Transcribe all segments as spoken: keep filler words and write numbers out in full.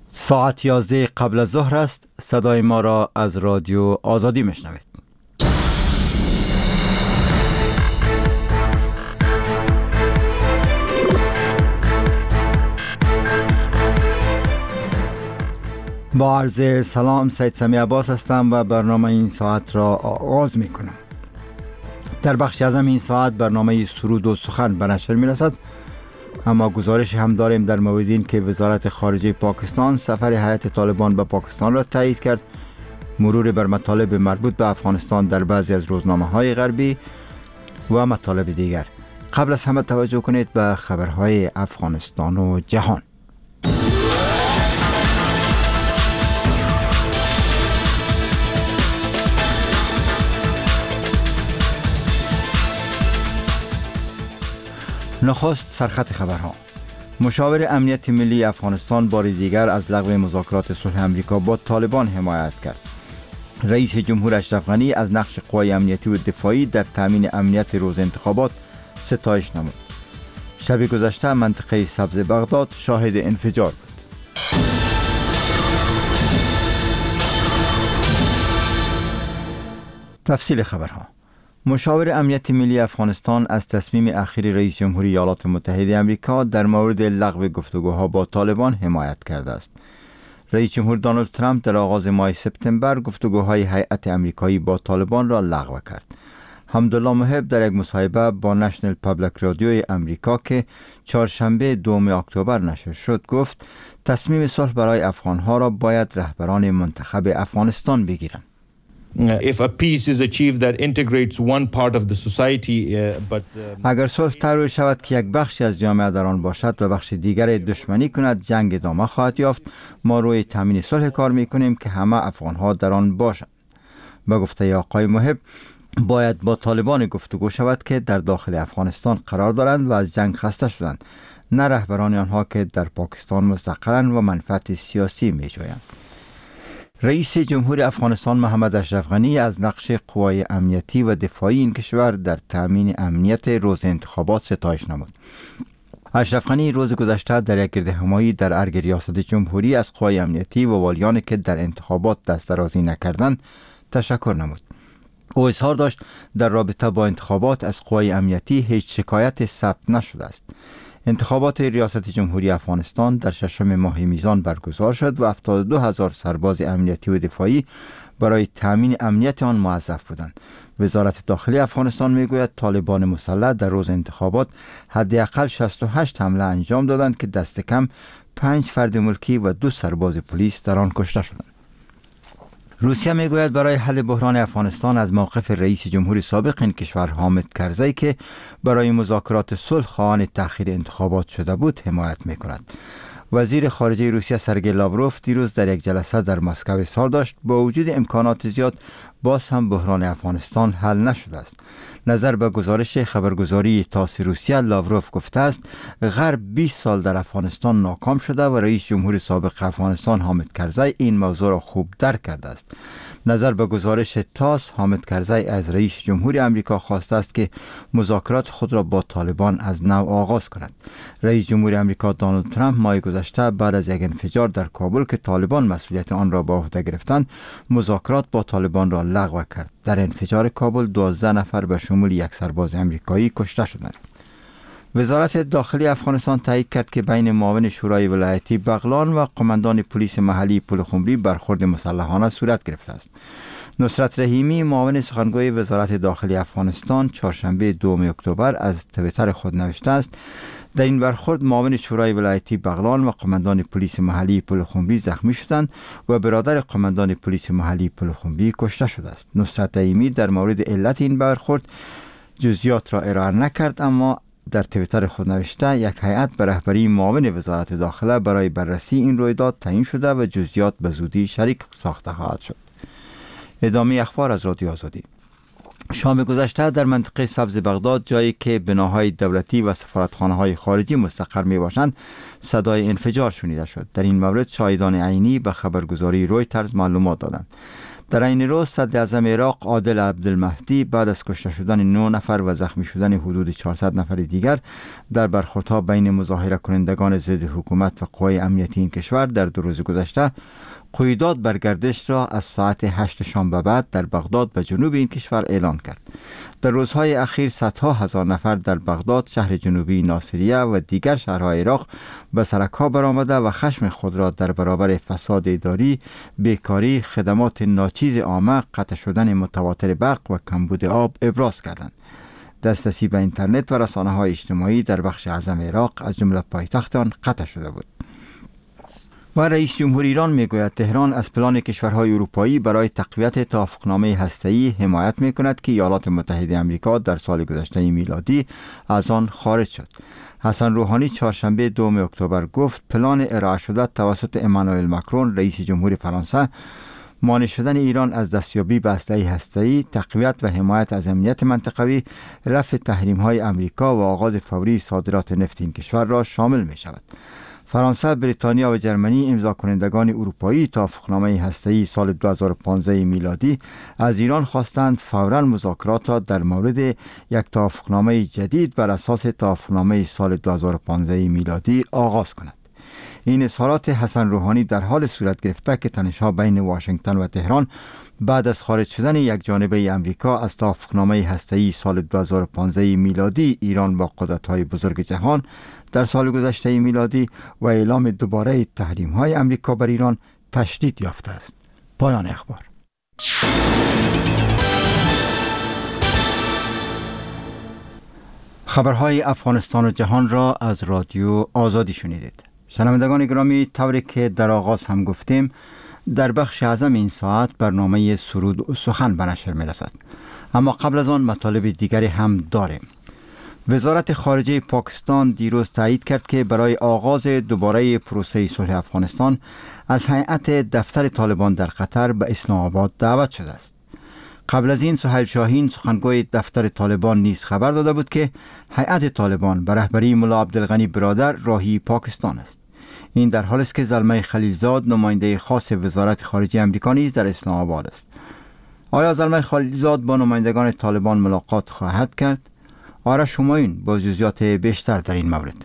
ساعت یازده قبل از ظهر است. صدای ما را از رادیو آزادی میشنوید. با عرض سلام، سید سمی عباس هستم و برنامه این ساعت را آغاز می کنم. در بخش ازم این ساعت برنامه سرود و سخن به نشر می رسد، اما گزارش هم داریم در مورد این که وزارت خارجه پاکستان سفر هیئت طالبان به پاکستان را تایید کرد، مرور بر مطالب مربوط به افغانستان در بعضی از روزنامه‌های غربی و مطالب دیگر. قبل از همه توجه کنید به خبرهای افغانستان و جهان. نخست سرخط خبرها. مشاور امنیت ملی افغانستان بار دیگر از لغو مذاکرات صلح امریکا با طالبان حمایت کرد. رئیس جمهور اشرف غنی از نقش قوای امنیتی و دفاعی در تامین امنیت روز انتخابات ستایش نمود. شب گذشته منطقه سبز بغداد شاهد انفجار بود. تفصیل خبرها. مشاور امنیت ملی افغانستان از تصمیم اخیر رئیس جمهوری ایالات متحده آمریکا در مورد لغو گفتگوها با طالبان حمایت کرده است. رئیس جمهور دونالد ترامپ در آغاز ماه سپتامبر گفتگوهای هیئت آمریکایی با طالبان را لغو کرد. حمدالله محب در یک مصاحبه با نشنل پابلیک رادیوی آمریکا که چهارشنبه دوم اکتبر نشر شد گفت تصمیم صلح برای افغانها را باید رهبران منتخب افغانستان بگیرند. If a peace is achieved that integrates one part of the society, uh, but uh, اگر صلح طرح شود که یک بخشی از جامعه در آن باشد و بخش دیگر دشمنی کند، جنگ ادامه خواهد یافت. ما روی تامین صلح کار میکنیم که همه افغانها در آن باشند. به گفته آقای محب باید با طالبان گفتگو شود که در داخل افغانستان قرار دارند و از جنگ خسته شدند، نه رهبران آنها که در پاکستان مستقرند و منفعت سیاسی میجویند. رئیس جمهور افغانستان محمد اشرف غنی از نقش قوای امنیتی و دفاعی این کشور در تامین امنیت روز انتخابات ستایش نمود. اشرف غنی روز گذشته در یک گردهمایی در ارگ ریاست جمهوری از قوای امنیتی و والیانی که در انتخابات دست درازی نکردند تشکر نمود. او اظهار داشت در رابطه با انتخابات از قوای امنیتی هیچ شکایت ثبت نشده است. انتخابات ریاست جمهوری افغانستان در ششم ماه میزان برگزار شد و هفتاد و دو هزار سرباز امنیتی و دفاعی برای تامین امنیت آن موظف بودند. وزارت داخلی افغانستان میگوید طالبان مسلح در روز انتخابات حداقل شصت و هشت حمله انجام دادند که دست کم پنج فرد ملکی و دو سرباز پلیس در آن کشته شدند. روسیه میگوید برای حل بحران افغانستان از موقف رئیس جمهور سابق این کشور حامد کرزی که برای مذاکرات صلح خواهان تأخیر انتخابات شده بود حمایت میکند. وزیر خارجه روسیه سرگئی لاوروف دیروز در یک جلسه در مسکو اظهار داشت با وجود امکانات زیاد باز هم بحران افغانستان حل نشده است. نظر به گزارش خبرگزاری تاس روسیه، لاوروف گفته است غرب بیست سال در افغانستان ناکام شده و رئیس جمهور سابق افغانستان حامد کرزی این موضوع را خوب درک کرده است. نظر به گزارش تاس، حامد کرزی از رئیس جمهور آمریکا خواسته است که مذاکرات خود را با طالبان از نو آغاز کند. رئیس جمهور آمریکا دونالد ترامپ ماه گذشته بعد از یک انفجار در کابل که طالبان مسئولیت آن را به عهده گرفتند، مذاکرات با طالبان را لغو کرد. در انفجار کابل دوازده نفر به شمول یک سرباز آمریکایی کشته شدند. وزارت داخلی افغانستان تایید کرد که بین معاون شورای ولایتی بغلان و قماندان پلیس محلی پلخمری برخورد مسلحانه صورت گرفته است. نصرت رحیمی معاون سخنگوی وزارت داخلی افغانستان چهارشنبه دوم اکتبر از توییتر خود نوشته است در این برخورد معاون شورای ولایتی بغلان و قماندان پلیس محلی پلخمری زخمی شدند و برادر قماندان پلیس محلی پلخمری کشته شده است. نصرت رحیمی در مورد علت این برخورد جزئیات را ارائه نکرد، اما در توییتر خود نوشته یک هیئت به رهبری معاون وزارت داخله برای بررسی این رویداد تعیین شده و جزئیات به زودی شریک ساخته خواهد شد. ادامه اخبار از رادیو آزادی. شام گذشته در منطقه سبز بغداد، جایی که بناهای دولتی و سفارتخانه‌های خارجی مستقر می باشند، صدای انفجار شنیده شد. در این مورد شاهدان عینی به خبرگزاری رویترز معلومات دادند. در این روز صدر اعظم عراق عادل عبدالمهدی بعد از کشته شدن نه نفر و زخمی شدن حدود چهارصد نفر دیگر در برخوردها بین مظاهره کنندگان ضد حکومت و قوای امنیتی این کشور در دو روز گذشته قیودات بر گردش را از ساعت هشت شام به بعد در بغداد و جنوب این کشور اعلان کرد. در روزهای اخیر صدها هزار نفر در بغداد، شهر جنوبی ناصریه و دیگر شهرهای عراق به سرک‌ها برآمده و خشم خود را در برابر فساد اداری، بیکاری، خدمات ناچیز عامه، قطع شدن متواتر برق و کمبود آب ابراز کردند. دسترسی به اینترنت و رسانه‌های اجتماعی در بخش اعظم عراق از جمله پایتخت آن قطع شده بود. و رئیس جمهور ایران میگوید تهران از پلان کشورهای اروپایی برای تقویت توافقنامه هسته‌ای حمایت میکند که ایالات متحده آمریکا در سال گذشته میلادی از آن خارج شد. حسن روحانی چهارشنبه دوم اکتبر گفت پلان ارائه شده توسط امانوئل ماکرون رئیس جمهور فرانسه مانع شدن ایران از دستیابی به اسلحه هسته‌ای، تقویت و حمایت از امنیت منطقوی، رفع تحریم‌های آمریکا و آغاز فوری صادرات نفت این کشور را شامل می شود. فرانسه، بریتانیا و جرمنی امضا کنندگان اروپایی توافقنامه هسته‌ای سال دو هزار و پانزده میلادی از ایران خواستند فوراً مذاکرات را در مورد یک توافقنامه جدید بر اساس توافقنامه سال دو هزار و پانزده میلادی آغاز کند. این اظهارات حسن روحانی در حال صورت گرفته که تنش‌ها بین واشنگتن و تهران بعد از خارج شدن یک جانبه امریکا از توافقنامه هسته‌ای سال دو هزار و پانزده میلادی ایران با قدرت‌های بزرگ جهان در سال گذشته میلادی و اعلام دوباره تحریم‌های امریکا بر ایران تشدید یافته است. پایان اخبار. خبرهای افغانستان و جهان را از رادیو آزادی شنیدید. شنوندگان گرامی، طوری که در آغاز هم گفتیم در بخش اعظم این ساعت برنامه سرود و سخن به نشر می رسد. اما قبل از آن مطالب دیگری هم داریم. وزارت خارجه پاکستان دیروز تایید کرد که برای آغاز دوباره پروسه صلح افغانستان از هیئت دفتر طالبان در قطر به اسلام آباد دعوت شده است. قبل از این سهیل شاهین سخنگوی دفتر طالبان نیز خبر داده بود که هیئت طالبان به رهبری ملا عبدالغنی برادر راهی پاکستان است. این در حالی است که زلمه خلیلزاد نماینده خاص وزارت خارجه آمریکا نیز در اسلام آباد است. آیا زلمه خلیلزاد با نمایندگان طالبان ملاقات خواهد کرد؟ آرش همایون با جزئیات بیشتر در این مورد.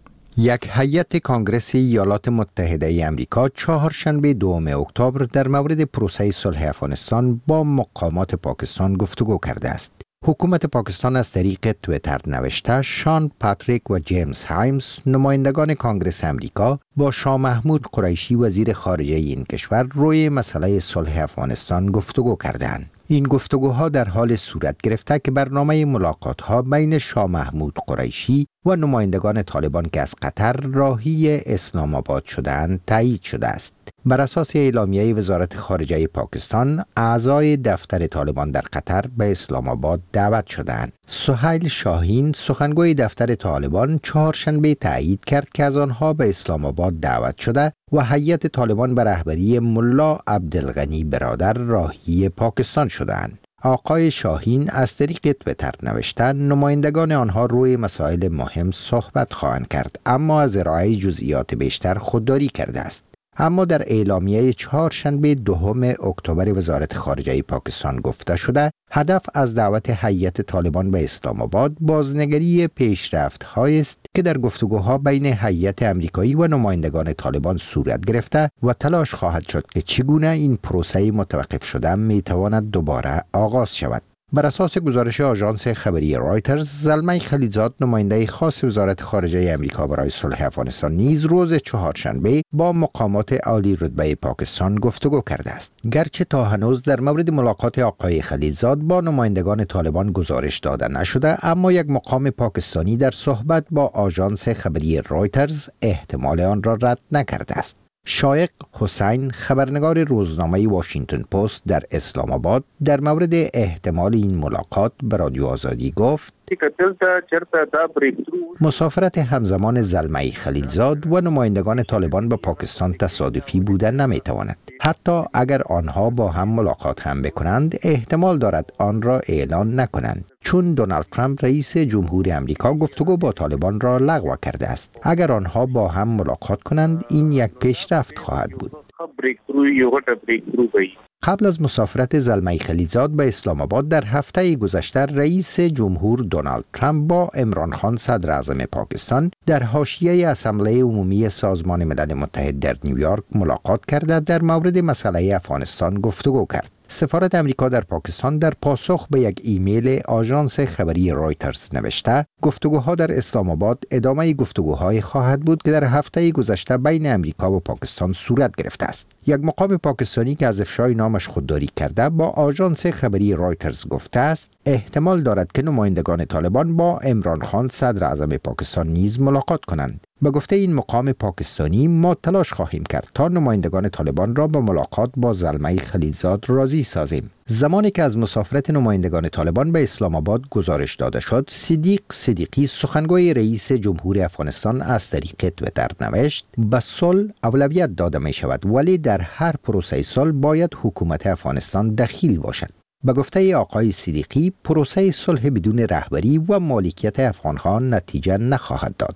یک هیئت کانگرس ایالات متحده ای آمریکا چهارشنبه دوم اکتبر در مورد پروسه صلح افغانستان با مقامات پاکستان گفتگو کرده است. حکومت پاکستان از طریق تویتر نوشته شان پاتریک و جیمز هایمز نمایندگان کانگرس آمریکا با شاه محمود قریشی وزیر خارجه این کشور روی مسئله صلح افغانستان گفتگو کردند. این گفتگوها در حال صورت گرفته که برنامه ملاقات‌ها بین شاه محمود قریشی و نمایندگان طالبان که از قطر راهی اسلام آباد شده‌اند تایید شده است. بر اساس اعلامیه وزارت خارجه پاکستان، اعضای دفتر طالبان در قطر به اسلام آباد دعوت شدند. سهیل شاهین سخنگوی دفتر طالبان چهارشنبه تایید کرد که از آنها به اسلام آباد دعوت شده و هیئت طالبان به رهبری ملا عبدالغنی برادر راهی پاکستان شدند. آقای شاهین از طریق تویتر نوشته نمایندگان آنها روی مسائل مهم صحبت خواهند کرد، اما از ارائه جزئیات بیشتر خودداری کرده است. اما در اعلامیه چهارشنبه دوم اکتبر وزارت خارجه پاکستان گفته شده هدف از دعوت هیئت طالبان به اسلام آباد بازنگری پیشرفت‌هایی است که در گفتگوها بین هیئت آمریکایی و نمایندگان طالبان صورت گرفته و تلاش خواهد شد که چگونه این پروسه متوقف شده میتواند دوباره آغاز شود. بر اساس گزارش آژانس خبری رایترز، زلمه خلیلزاد نماینده خاص وزارت خارجه آمریکا برای صلح افغانستان نیز روز چهارشنبه با مقامات عالی رتبه پاکستان گفتگو کرده است. گرچه تا هنوز در مورد ملاقات آقای خلیلزاد با نمایندگان طالبان گزارش داده نشده، اما یک مقام پاکستانی در صحبت با آژانس خبری رایترز احتمال آن را رد نکرده است. شایق حسین خبرنگار روزنامه واشنگتن پست در اسلام آباد در مورد احتمال این ملاقات به رادیو آزادی گفت مسافرت همزمان زلمه خلیلزاد و نمایندگان طالبان به پاکستان تصادفی بوده نمیتواند. حتی اگر آنها با هم ملاقات هم بکنند احتمال دارد آن را اعلان نکنند، چون دونالد ترامپ رئیس جمهور آمریکا گفتگو با طالبان را لغو کرده است. اگر آنها با هم ملاقات کنند این یک پیشرفت خواهد بود. قبل از مسافرت زلمه خلیلزاد به اسلام آباد در هفته گذشته رئیس جمهور دونالد ترامپ با عمران خان صدر اعظم پاکستان در حاشیه اسمبلی عمومی سازمان ملل متحد در نیویورک ملاقات کرده در مورد مسئله افغانستان گفتگو کرد. سفارت امریکا در پاکستان در پاسخ به یک ایمیل آژانس خبری رایترز نوشته گفتگوها در اسلام آباد ادامه گفتگوهای خواهد بود که در هفته گذشته بین امریکا و پاکستان صورت گرفته است. یک مقام پاکستانی که از افشای نامش خودداری کرده با آژانس خبری رایترز گفته است احتمال دارد که نمایندگان طالبان با عمران خان صدر اعظم پاکستان نیز ملاقات کنند. به گفته این مقام پاکستانی ما تلاش خواهیم کرد تا نمایندگان طالبان را به ملاقات با زلمه خلیلزاد راضی سازیم. زمانی که از مسافرت نمایندگان طالبان به اسلام آباد گزارش داده شد، صدیق صدیقی سخنگوی رئیس جمهور افغانستان از طریق توییتر نوشت به صلح اولویت داده می شود ولی در هر پروسه صلح باید حکومت افغانستان دخیل باشد. به گفته آقای صدیقی پروسه صلح بدون رهبری و مالکیت افغانها نتیجه نخواهد داد.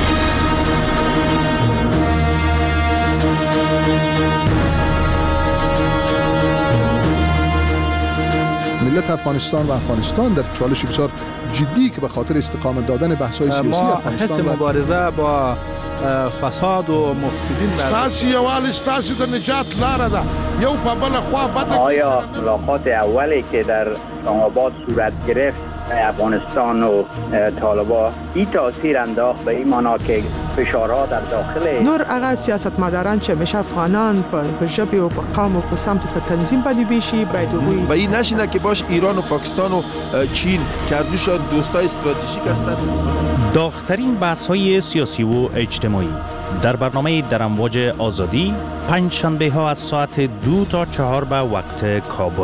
ملت افغانستان و افغانستان در چالش بسیار جدی که به خاطر استقامت دادن بحث‌های سیاسی افغانستان ما حس مبارزه با فساد و مفسدین ستاسي یوال ستاسي د نجات لاره ده یو په بل خوا بده. آیا ملاقات اولی که در اسلام آباد صورت گرفت افغانستان و طالبان این تاثیر انداخت به این معنا که فشارها در داخل نور هغه سیاستمداران چې همیشه افغانان په ژبې او په قوم او په سمت په تنظیم باندې بیشي باید وي و این نشینه که باش ایران و پاکستان و چین کردوش دوستای استراتژیک هستند. داغ‌ترین بحث‌های سیاسی و اجتماعی در برنامه در امواج آزادی پنج شنبه ها از ساعت دو تا چهار به وقت کابل.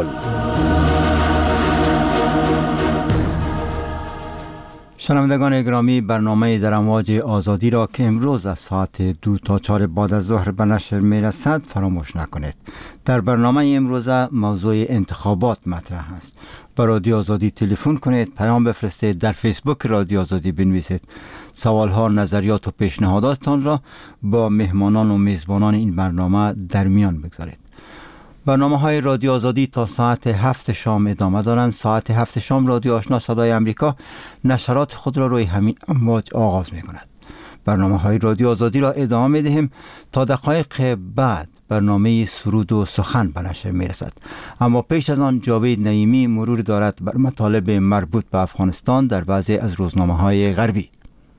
شنوندگان گرامی، برنامه در امواج آزادی را که امروز از ساعت دو تا چهار بعد از ظهر به نشر می رسد فراموش نکنید. در برنامه امروز موضوع انتخابات مطرح است. به رادیو آزادی تلفن کنید، پیام بفرستید، در فیسبوک رادیو آزادی بنویسید. سوال ها، نظریات و پیشنهاداتتان را با مهمانان و میزبانان این برنامه در میان بگذارید. برنامه های رادیو آزادی تا ساعت هفت شام ادامه دارند. ساعت هفت شام رادیو آشنا صدای امریکا نشرات خود را روی همین امواج آغاز می کند. برنامه های رادیو آزادی را ادامه می دهیم تا دقایق بعد برنامه سرود و سخن به نشر می رسد. اما پیش از آن جاوید نعیمی مرور دارد بر مطالب مربوط به افغانستان در بعضی از روزنامه های غربی.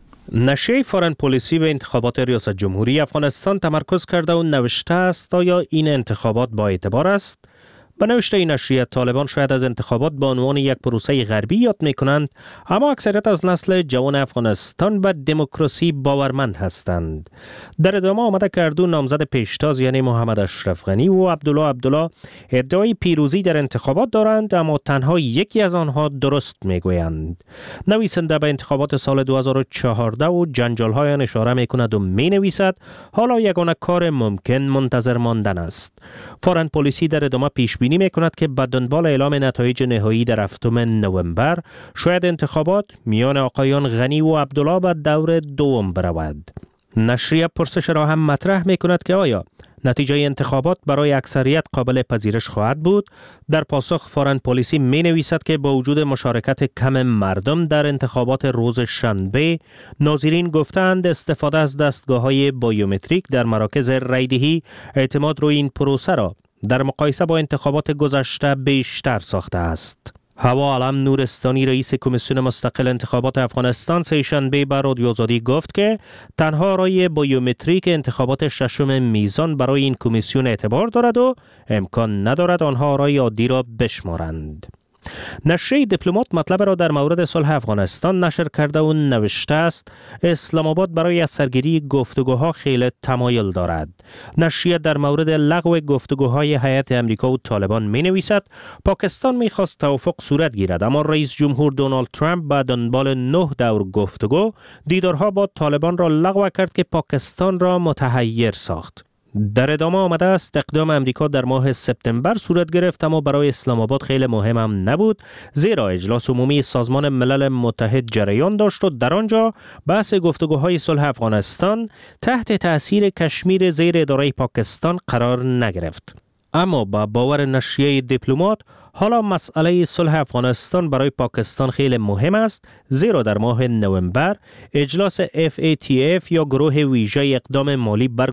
نشریه فارن پلیسی به انتخابات ریاست جمهوری افغانستان تمرکز کرده و نوشته است آیا این انتخابات با اعتبار است؟ به نوشته این نشریه طالبان شاید از انتخابات به عنوان یک پروسه غربی یاد می کنند، اما اکثریت از نسل جوان افغانستان به دموکراسی باورمند هستند. در ادامه آمده که اردو نامزد پیشتاز یعنی محمد اشرف غنی و عبدالله عبدالله ادعای پیروزی در انتخابات دارند، اما تنها یکی از آنها درست می گویند. نویسنده به انتخابات سال دو هزار و چهارده و جنجال های آن اشاره می کند و می نویسد حالا یگانه کار ممکن منتظر ماندن است. فارن پلیسی در ادامه پیش بینی می کند که به دنبال اعلام نتایج نهایی در هفتم نوامبر شاید انتخابات میان آقایان غنی و عبدالله به دور دوم برود. نشریه پرسش را هم مطرح می کند که آیا نتیجه انتخابات برای اکثریت قابل پذیرش خواهد بود؟ در پاسخ فارن پلیسی می نویسد که با وجود مشارکت کم مردم در انتخابات روز شنبه، ناظرین گفتند استفاده از دستگاه‌های بایومتریک در مراکز رایدهی اعتماد روی این پروسه را در مقایسه با انتخابات گذشته بیشتر ساخته است. هوا علم نورستانی رئیس کمیسیون مستقل انتخابات افغانستان سه‌شنبه به رادیو آزادی گفت که تنها رای بایومتریک انتخابات ششم میزان برای این کمیسیون اعتبار دارد و امکان ندارد آنها رای عادی را بشمارند. نشریه دیپلمات مطلب را در مورد صلح افغانستان نشر کرده و نوشته است اسلام آباد برای از سرگیری گفتگوها خیلی تمایل دارد. نشریه در مورد لغو گفتگوهای هیئت امریکا و طالبان می نویسد پاکستان می خواست توافق صورت گیرد، اما رئیس جمهور دونالد ترامپ به دنبال نه دور گفتگو دیدارها با طالبان را لغو کرد که پاکستان را متحیر ساخت. در ادامه آمده است اقدام امریکا در ماه سپتامبر صورت گرفت، اما برای اسلام آباد خیلی مهم هم نبود، زیرا اجلاس عمومی سازمان ملل متحد جریان داشت و در آنجا بحث گفتگوهای صلح افغانستان تحت تأثیر کشمیر زیر اداره پاکستان قرار نگرفت. اما با باور نشریه دیپلمات حالا مسئله صلح افغانستان برای پاکستان خیلی مهم است، زیرا در ماه نوامبر اجلاس اف ای تی اف یا گروه ویژه اقدام مالی بر